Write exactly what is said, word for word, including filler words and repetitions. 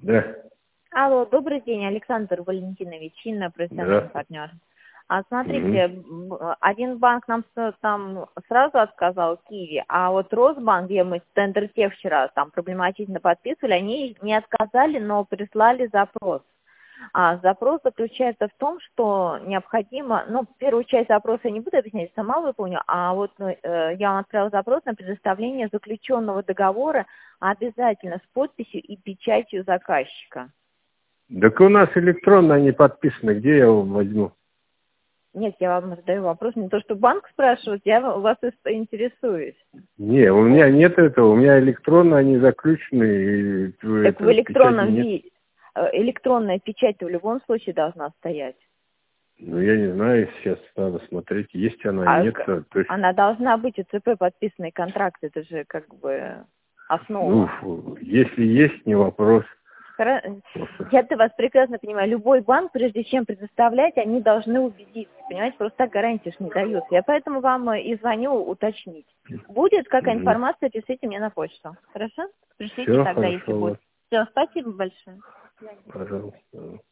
Да. Алло, добрый день, Александр Валентинович, Инна, профессиональный Да. партнер. А Мгм. смотрите, м, один банк нам с- там сразу отказал, Киви, а вот Росбанк, где мы тендер те вчера там проблематично подписывали, они не отказали, но прислали запрос. А запрос заключается в том, что необходимо, ну, первую часть запроса я не буду объяснять, сама выполню, а вот э, я вам отправила запрос на предоставление заключенного договора обязательно с подписью и печатью заказчика. Так у нас электронно они подписаны. Где я его возьму? Нет, я вам задаю вопрос, не то, что банк спрашивает, я у вас интересуюсь. Не, у меня нет этого. У меня электронно они заключены. И Так в это, печати электронном нет. виде, электронная печать в любом случае должна стоять. Ну, я не знаю, сейчас надо смотреть, есть она, А нет. к- То есть, она должна быть, УЦП подписанный контракт, это же как бы ну, основа. фу, если есть, не вопрос. Хоро- Просто. Я-то вас прекрасно понимаю. Любой банк, прежде чем предоставлять, они должны убедиться. Понимаете, просто так гарантии ж не дают. Я поэтому вам э, и звоню уточнить. Будет какая Угу. информация, пишите мне на почту. Хорошо? Пришлите Все тогда, если хорошо, будет. вот, Все, спасибо большое. пожалуйста.